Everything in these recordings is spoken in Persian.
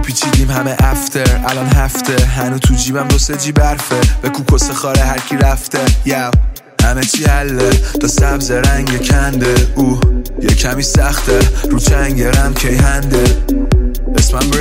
پیچیدیم همه افتر، الان هفته هنو تو جیبم 2-3 جیب برفه، به کوکس خاره هر کی رفته. یو همه چی حله، تا سبز رنگ کنده، یه کمی سخته رو چنگرم کی هنده. اسمم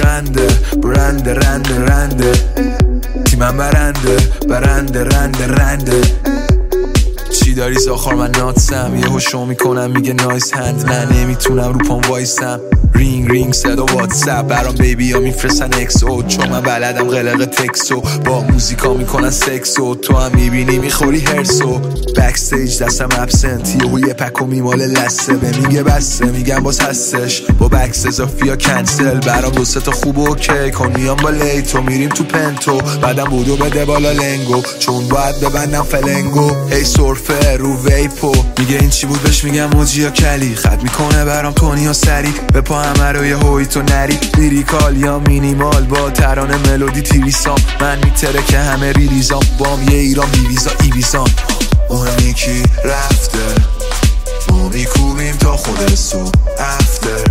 برنده تیمم برنده رنده. چی داری زاخار من ناتسم، یه هوشو میکنم میگه نایس هند، نه نمیتونم رو پام وایسم. رینگ صدا واتساپ برام بیبی ها میفرستن اکسو، چون من بلدم قلق تکسو، با موزیکا میکنن سکسو، تو هم میبینی میخوری هرسو. بکستیج دستم ابسنت، یه پکو میماله لسه، به میگه بسته میگم باز هستش، با بکس اضافی یا کنسل، برام 2-3 تا خوب اوکی کن، میام با لیتو میریم تو پنتو، بعدم بودو بده بالا لنگو، چون باید ببندم فلنگو. ای سورفه رو ویپو میگه این چی بود، بهش میگم موجی یا کلی، خط میکنه برام تونی و سری، به پا همه رو یه هوی تو نری، لیریکال یا مینیمال با ترانه ملودی تیریسام، من میتره که همه ریلیزام، بام یه ایران بیویزا ایویزام. مهمی کی رفته، ما میکوبیم تا خود سو افتر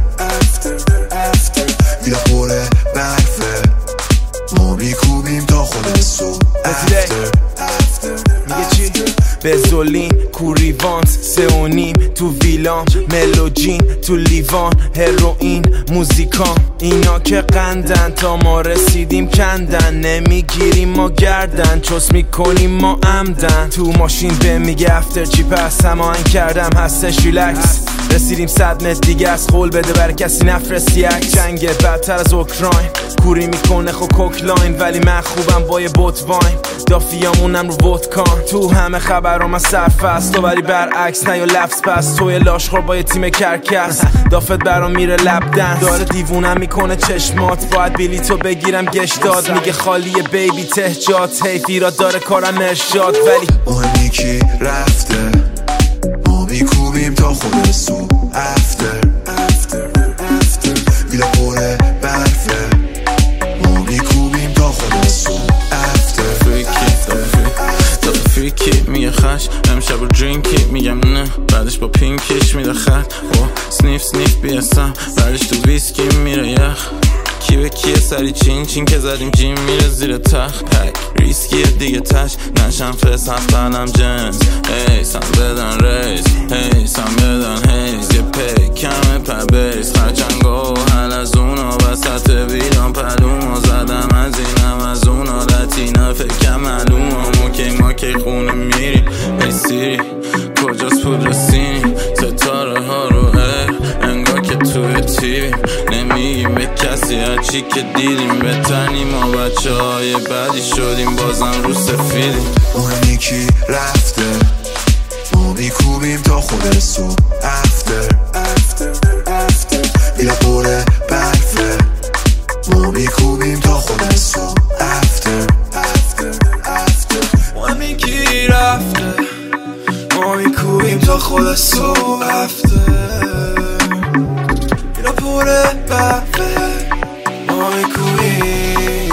میلا پره برفه، ما میکوبیم تا خود سو افتر. میگه چی؟ بزولین کوریوانت 3.5 تو ویلام، ملوجین تو لیوان، هروئین موزیکان، اینا که قندن تا ما رسیدیم کندن، نمیگیریم ما گردن چوس میکنیم ما عمدن. تو ماشین به میگه افتر چی پس هماهنگ کردم هستش ریلکس، رسیدیم 100 متر دیگه از قول بده بر کسی نفرستی عکس. جنگ بدتر از اوکراین، کوری میکنه خو کوکلاین، ولی من خوبم با یه بوت واین، دافیامونم رو ودکان، تو همه خبرام از سرفست تو ولی برعکس نه یا لفظ پس، توی لاشخور با یه تیم کرکس، دافت برام میره لبدن، داره دیوونم میکنه چشمات، باید بلیتو بگیرم گشتاد، میگه خالیه بیبی تهجات، حیفی داره کارم ارشاد، ولی مهمی کی رفته، ما میکوبیم تا خود سو افتر میلا پره برفه، ما میکوبیم تا خود سو افتر. فریکی میگه خش امشب رو درینکی، میگم نه بعدش با پینکش میده خط، سنیف بیستم بعدش تو ویسکی میره یخ، کی به کیه سری چین که زدیم جیم میره زیر تخت، پک ریسکیه دیگه تش نشم فس هفتنم جنس، سم بدن ریز سم بدن هیز، یه پی کمه پر بیس خرچنگو حل از اونا وسط ویدان پلوما، زدم از اینم از اونا لاتینا فکر معلوم ما کی خونه میری، ای سیری کجاست پول رسینی، ستاره ها رو انگار که توی تیویم، نمیگیم به کسی هرچی که دیدیم، بتنیم ما بچه های بدی شدیم بازم رو سفیدیم. مهمی کی رفته، ما میکوبیم تا خود سو افتر میلا پره برفه، ما میکوبیم تا خود سو افتر. مهمی کی رفته، ما میکوبیم تا خود سو افتر میلا پره برفه، ما میکوبیم.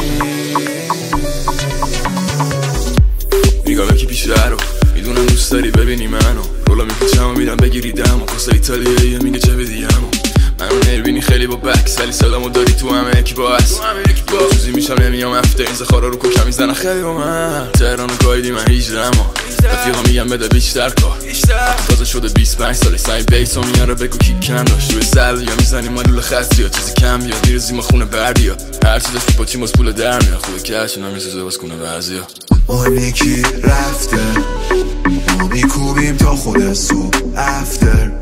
میگم یکی پیش رو میدونم دوست داری ببینی منو، رولا میپیچم و میدم بگیری دمو، کسا ایتالیاییه میگه چه بدیم، منو نربینی خیلی با بکس ولی صدامو داری تو همه یکی با هست، چوزی میشم نمیام افته این زخارا رو کوکم میزنن خیلی با من، تهران و گایدی من 18 اما رفیقا میگم بده بیشتر کار، تازه شده 25 ساله سعی بیس و میاره بگو کی کم داشت، روی سل یا میزنیم مالول خستی یا چیزی کم بیاد، دیر زیما خونه بردیا هر چیز داشتی با چیم باز پول در میاد، خوبه که هرچی نمیسازه باز کنه بعضیا. مهمی کی رفته، ما میکوبیم تا خود سو افتر